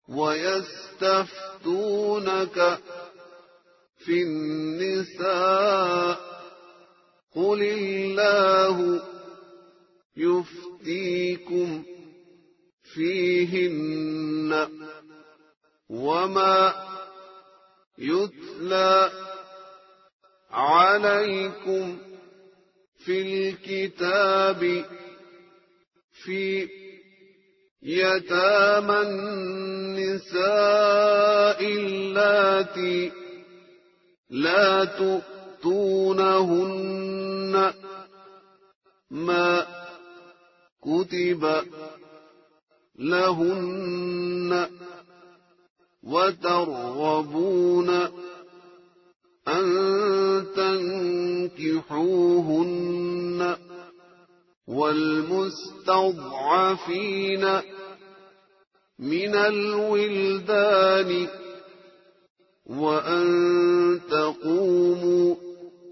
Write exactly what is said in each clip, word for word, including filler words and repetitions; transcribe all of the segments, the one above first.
ويستفتونك في النساء قل الله يفتيكم فيهن وما يتلى عليكم في الكتاب في يتامى النساء اللاتي لا تؤتونهن ما كتب لهن وترغبون أن تنكحوهن والمستضعفين من الولدان وأن تقوموا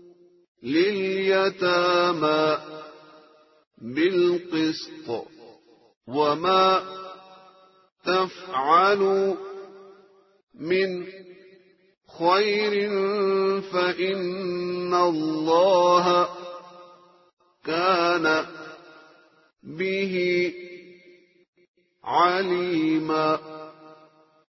لليتامى بالقسط وما تفعلوا من خير فإن الله كان به عليما.